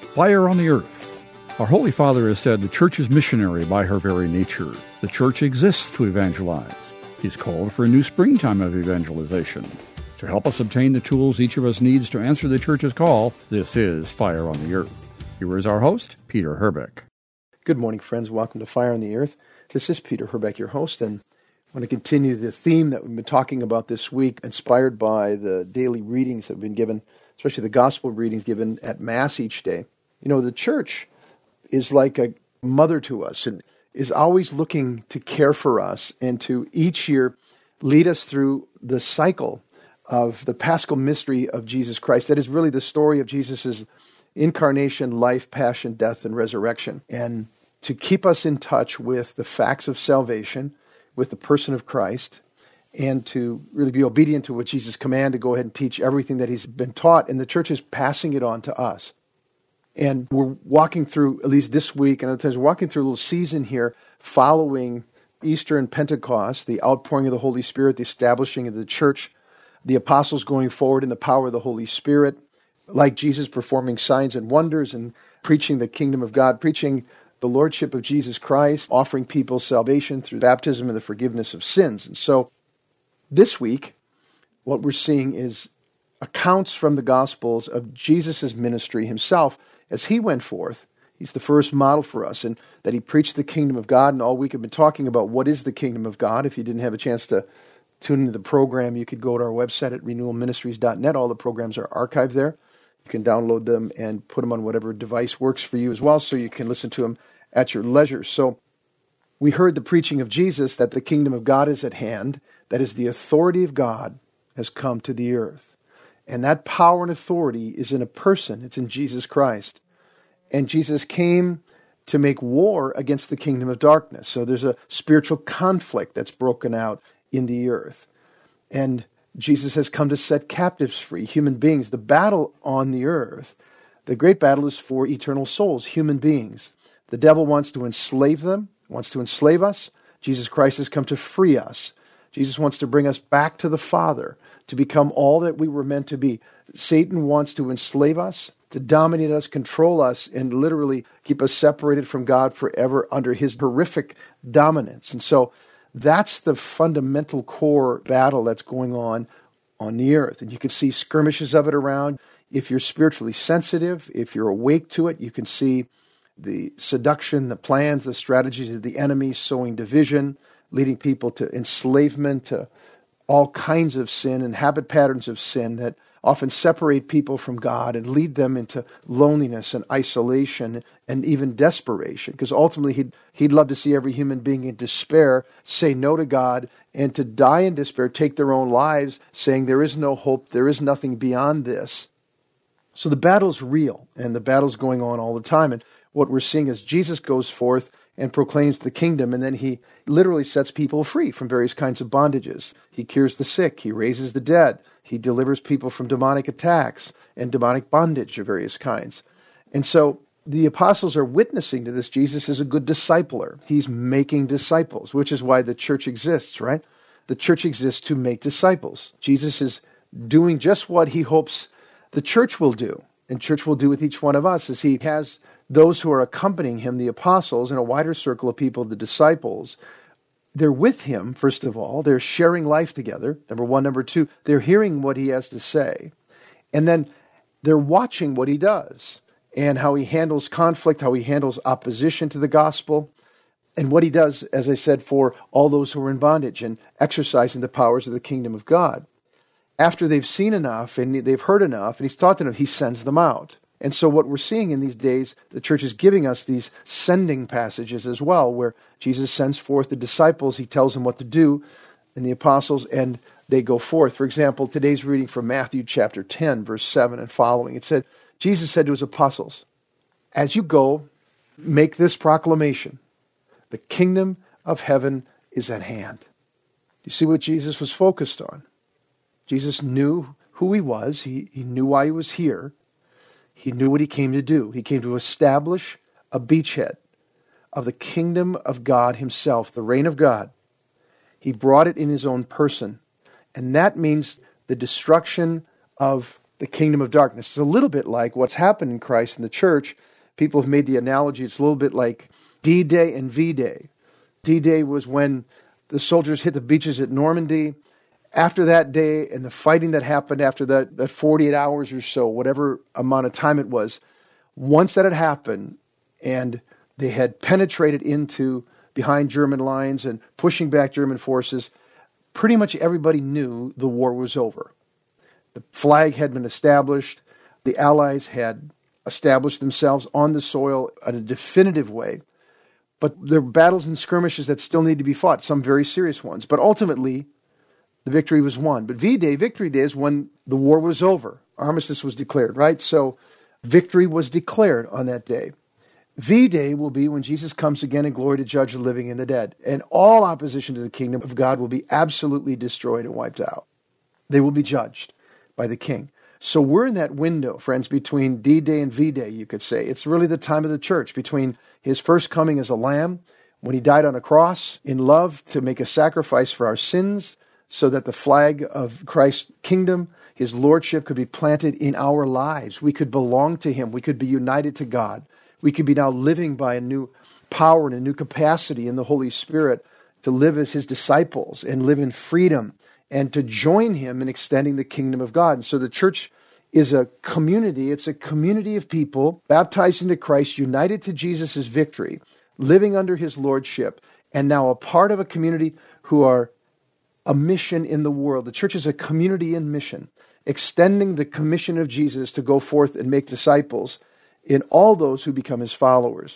Fire on the Earth. Our Holy Father has said the Church is missionary by her very nature. The Church exists to evangelize. He's called for a new springtime of evangelization. To help us obtain the tools each of us needs to answer the Church's call, this is Fire on the Earth. Here is our host, Peter Herbeck. Good morning, friends. Welcome to Fire on the Earth. This is Peter Herbeck, your host, and I want to continue the theme that we've been talking about this week, inspired by the daily readings that have been given, especially the gospel readings given at Mass each day. You know, the Church is like a mother to us and is always looking to care for us and to each year lead us through the cycle of the Paschal mystery of Jesus Christ. That is really the story of Jesus' incarnation, life, passion, death, and resurrection. And to keep us in touch with the facts of salvation, with the person of Christ, and to really be obedient to what Jesus commanded, to go ahead and teach everything that he's been taught, and the Church is passing it on to us. And we're walking through, at least this week, and other times we're walking through a little season here following Easter and Pentecost, the outpouring of the Holy Spirit, the establishing of the Church, the apostles going forward in the power of the Holy Spirit, like Jesus performing signs and wonders and preaching the kingdom of God, preaching the lordship of Jesus Christ, offering people salvation through baptism and the forgiveness of sins. And so this week, what we're seeing is accounts from the Gospels of Jesus' ministry himself as he went forth. He's the first model for us, and that he preached the kingdom of God. And all week I've been talking about what is the kingdom of God. If you didn't have a chance to tune into the program, you could go to our website at renewalministries.net. All the programs are archived there. You can download them and put them on whatever device works for you as well, so you can listen to them at your leisure. So we heard the preaching of Jesus that the kingdom of God is at hand. That is, the authority of God has come to the earth. And that power and authority is in a person. It's in Jesus Christ. And Jesus came to make war against the kingdom of darkness. So there's a spiritual conflict that's broken out in the earth. And Jesus has come to set captives free, human beings. The battle on the earth, the great battle is for eternal souls, human beings. The devil wants to enslave them, wants to enslave us. Jesus Christ has come to free us. Jesus wants to bring us back to the Father, to become all that we were meant to be. Satan wants to enslave us, to dominate us, control us, and literally keep us separated from God forever under his horrific dominance. And so that's the fundamental core battle that's going on the earth. And you can see skirmishes of it around. If you're spiritually sensitive, if you're awake to it, you can see the seduction, the plans, the strategies of the enemy, sowing division, leading people to enslavement, to all kinds of sin and habit patterns of sin that often separate people from God and lead them into loneliness and isolation and even desperation. Because ultimately he'd love to see every human being in despair say no to God and to die in despair, take their own lives, saying there is no hope, there is nothing beyond this. So the battle's real, and the battle's going on all the time. And what we're seeing is Jesus goes forth and proclaims the kingdom, and then he literally sets people free from various kinds of bondages. He cures the sick, he raises the dead, he delivers people from demonic attacks and demonic bondage of various kinds. And so the apostles are witnessing to this. Jesus is a good discipler. He's making disciples, which is why the church exists, right? The church exists to make disciples. Jesus is doing just what he hopes the church will do, and church will do with each one of us, as he has those who are accompanying him, the apostles, and a wider circle of people, the disciples. They're with him, first of all. They're sharing life together, number one. Number two, they're hearing what he has to say. And then they're watching what he does and how he handles conflict, how he handles opposition to the gospel, and what he does, as I said, for all those who are in bondage and exercising the powers of the kingdom of God. After they've seen enough and they've heard enough and he's taught them enough, he sends them out. And so what we're seeing in these days, the church is giving us these sending passages as well, where Jesus sends forth the disciples, he tells them what to do, and the apostles, and they go forth. For example, today's reading from Matthew chapter 10, verse 7 and following. It said, Jesus said to his apostles, as you go, make this proclamation, the kingdom of heaven is at hand. You see what Jesus was focused on? Jesus knew who he was. He knew why he was here. He knew what he came to do. He came to establish a beachhead of the kingdom of God himself, the reign of God. He brought it in his own person. And that means the destruction of the kingdom of darkness. It's a little bit like what's happened in Christ and the church. People have made the analogy, it's a little bit like D-Day and V-Day. D-Day was when the soldiers hit the beaches at Normandy. After that day and the fighting that happened after that 48 hours or so, whatever amount of time it was, once that had happened and they had penetrated into behind German lines and pushing back German forces, pretty much everybody knew the war was over. The flag had been established. The Allies had established themselves on the soil in a definitive way. But there were battles and skirmishes that still need to be fought, some very serious ones. But ultimately, the victory was won. But V-Day, Victory Day, is when the war was over. Armistice was declared, right? So victory was declared on that day. V-Day will be when Jesus comes again in glory to judge the living and the dead. And all opposition to the kingdom of God will be absolutely destroyed and wiped out. They will be judged by the King. So we're in that window, friends, between D-Day and V-Day, you could say. It's really the time of the church, between his first coming as a lamb, when he died on a cross in love to make a sacrifice for our sins, so that the flag of Christ's kingdom, his lordship, could be planted in our lives. We could belong to him. We could be united to God. We could be now living by a new power and a new capacity in the Holy Spirit to live as his disciples and live in freedom and to join him in extending the kingdom of God. And so the church is a community. It's a community of people baptized into Christ, united to Jesus' victory, living under his lordship, and now a part of a community who are a mission in the world. The church is a community in mission, extending the commission of Jesus to go forth and make disciples in all those who become his followers.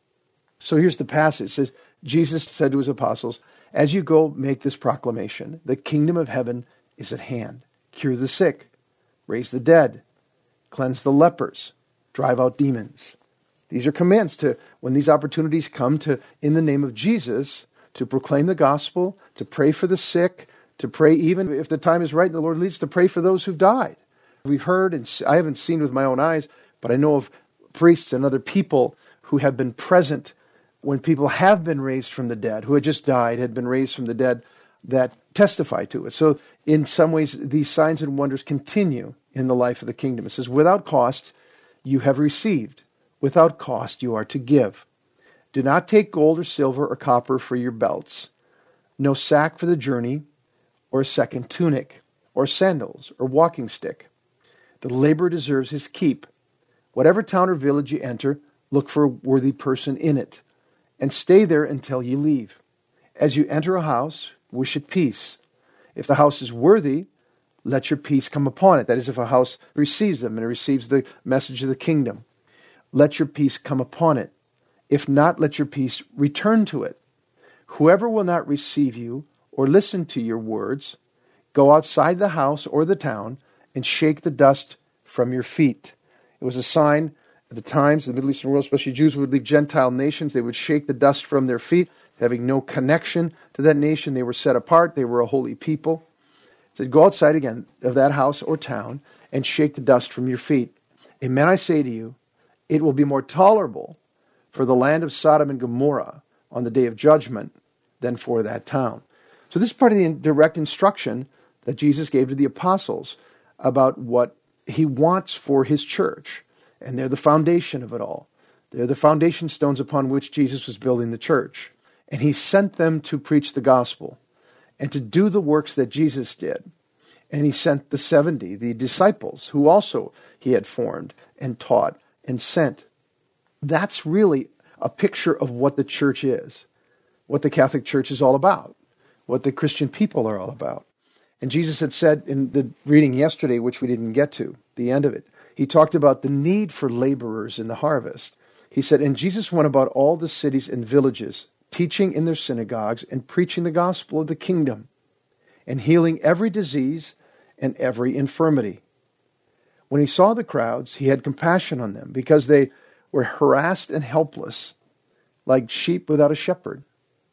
So here's the passage. It says, Jesus said to his apostles, as you go, make this proclamation. The kingdom of heaven is at hand. Cure the sick, raise the dead, cleanse the lepers, drive out demons. These are commands to, when these opportunities come, to, in the name of Jesus, to proclaim the gospel, to pray for the sick, to pray even if the time is right and the Lord leads, to pray for those who've died. We've heard, and I haven't seen with my own eyes, but I know of priests and other people who have been present when people have been raised from the dead, who had just died, had been raised from the dead, that testify to it. So in some ways, these signs and wonders continue in the life of the kingdom. It says, without cost you have received, without cost you are to give. Do not take gold or silver or copper for your belts, no sack for the journey, or a second tunic, or sandals, or walking stick. The laborer deserves his keep. Whatever town or village you enter, look for a worthy person in it, and stay there until you leave. As you enter a house, wish it peace. If the house is worthy, let your peace come upon it. That is, if a house receives them and receives the message of the kingdom, let your peace come upon it. If not, let your peace return to it. Whoever will not receive you or listen to your words, go outside the house or the town and shake the dust from your feet. It was a sign at the times, the Middle Eastern world, especially Jews would leave Gentile nations. They would shake the dust from their feet, having no connection to that nation. They were set apart. They were a holy people. So go outside again of that house or town and shake the dust from your feet. Amen, I say to you, it will be more tolerable for the land of Sodom and Gomorrah on the day of judgment than for that town. So this is part of the direct instruction that Jesus gave to the apostles about what he wants for his church. And they're the foundation of it all. They're the foundation stones upon which Jesus was building the church. And he sent them to preach the gospel and to do the works that Jesus did. And he sent the 70, the disciples, who also he had formed and taught and sent. That's really a picture of what the church is, what the Catholic Church is all about, what the Christian people are all about. And Jesus had said in the reading yesterday, which we didn't get to, the end of it, he talked about the need for laborers in the harvest. He said, and Jesus went about all the cities and villages, teaching in their synagogues and preaching the gospel of the kingdom, and healing every disease and every infirmity. When he saw the crowds, he had compassion on them, because they were harassed and helpless, like sheep without a shepherd.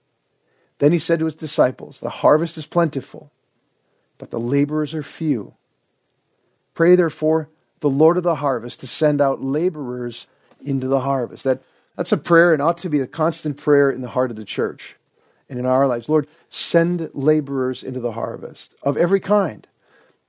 Then he said to his disciples, the harvest is plentiful, but the laborers are few. Pray therefore the Lord of the harvest to send out laborers into the harvest. That's a prayer, and ought to be a constant prayer in the heart of the church and in our lives. Lord, send laborers into the harvest of every kind.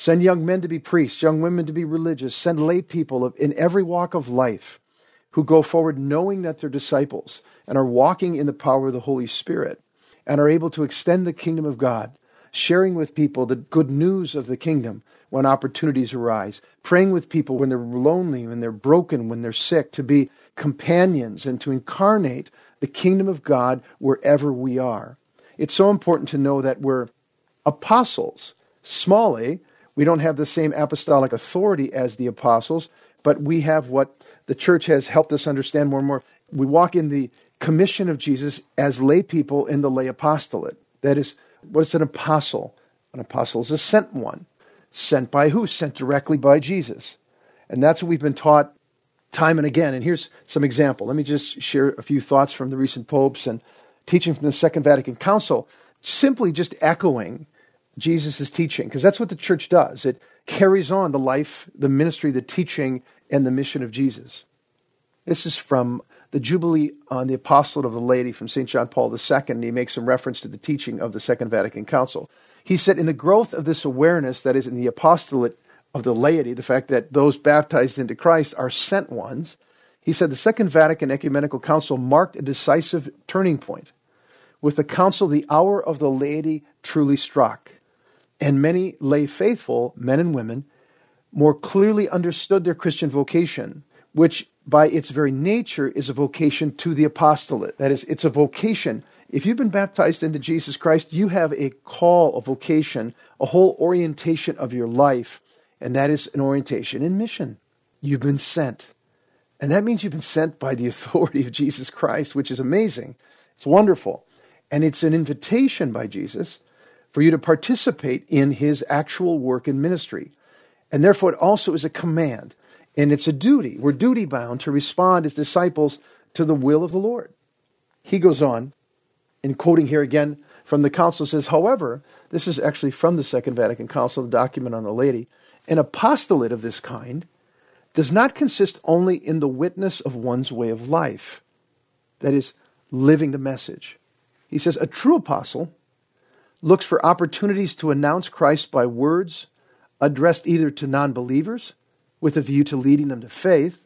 Send young men to be priests, young women to be religious. Send lay people in every walk of life who go forward knowing that they're disciples and are walking in the power of the Holy Spirit and are able to extend the kingdom of God, sharing with people the good news of the kingdom when opportunities arise, praying with people when they're lonely, when they're broken, when they're sick, to be companions and to incarnate the kingdom of God wherever we are. It's so important to know that we're apostles. Small a, we don't have the same apostolic authority as the apostles, but we have what the church has helped us understand more and more. We walk in the commission of Jesus as lay people in the lay apostolate. That is, what's an apostle? An apostle is a sent one. Sent by who? Sent directly by Jesus. And that's what we've been taught time and again. And here's some example. Let me just share a few thoughts from the recent popes and teaching from the Second Vatican Council, simply just echoing Jesus' teaching, because that's what the church does. It carries on the life, the ministry, the teaching, and the mission of Jesus. This is from the Jubilee on the Apostolate of the Laity from St. John Paul II, and he makes some reference to the teaching of the Second Vatican Council. He said, in the growth of this awareness, that is, in the apostolate of the laity, the fact that those baptized into Christ are sent ones, he said the Second Vatican Ecumenical Council marked a decisive turning point. With the council, the hour of the laity truly struck, and many lay faithful, men and women, more clearly understood their Christian vocation, which by its very nature is a vocation to the apostolate. That is, it's a vocation. If you've been baptized into Jesus Christ, you have a call, a vocation, a whole orientation of your life, and that is an orientation in mission. You've been sent. And that means you've been sent by the authority of Jesus Christ, which is amazing. It's wonderful. And it's an invitation by Jesus for you to participate in his actual work and ministry. And therefore, it also is a command. And it's a duty. We're duty-bound to respond as disciples to the will of the Lord. He goes on, in quoting here again from the council, says, however, this is actually from the Second Vatican Council, the document on the laity, an apostolate of this kind does not consist only in the witness of one's way of life, that is, living the message. He says, a true apostle looks for opportunities to announce Christ by words addressed either to non-believers with a view to leading them to faith,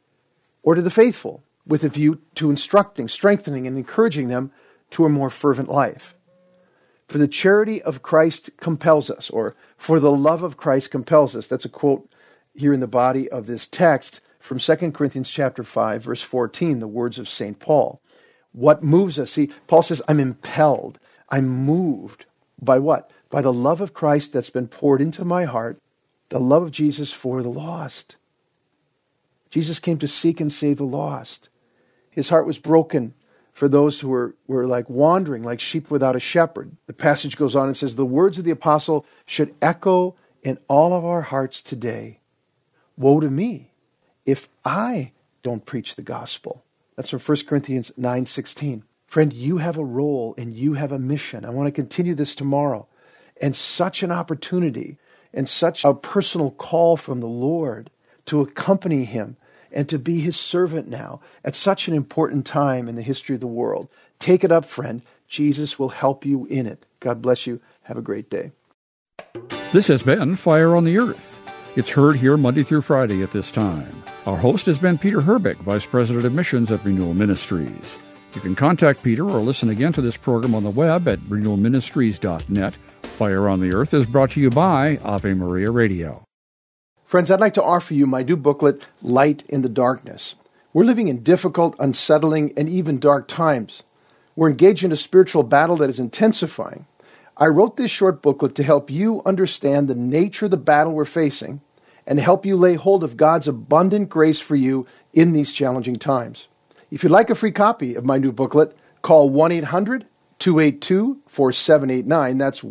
or to the faithful with a view to instructing, strengthening, and encouraging them to a more fervent life. For the charity of Christ compels us, or for the love of Christ compels us. That's a quote here in the body of this text from 2 Corinthians chapter 5, verse 14, the words of St. Paul. What moves us? See, Paul says, I'm impelled, I'm moved by what? By the love of Christ that's been poured into my heart, the love of Jesus for the lost. Jesus came to seek and save the lost. His heart was broken for those who were like wandering, like sheep without a shepherd. The passage goes on and says, the words of the apostle should echo in all of our hearts today. Woe to me if I don't preach the gospel. That's from 1 Corinthians 9:16. Friend, you have a role and you have a mission. I want to continue this tomorrow. And such an opportunity and such a personal call from the Lord to accompany him and to be his servant now at such an important time in the history of the world. Take it up, friend. Jesus will help you in it. God bless you. Have a great day. This has been Fire on the Earth. It's heard here Monday through Friday at this time. Our host has been Peter Herbeck, Vice President of Missions at Renewal Ministries. You can contact Peter or listen again to this program on the web at renewalministries.net. Fire on the Earth is brought to you by Ave Maria Radio. Friends, I'd like to offer you my new booklet, Light in the Darkness. We're living in difficult, unsettling, and even dark times. We're engaged in a spiritual battle that is intensifying. I wrote this short booklet to help you understand the nature of the battle we're facing and help you lay hold of God's abundant grace for you in these challenging times. If you'd like a free copy of my new booklet, call 1-800-282-4789. That's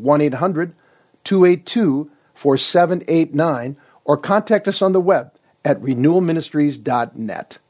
1-800-282-4789. Or contact us on the web at renewalministries.net.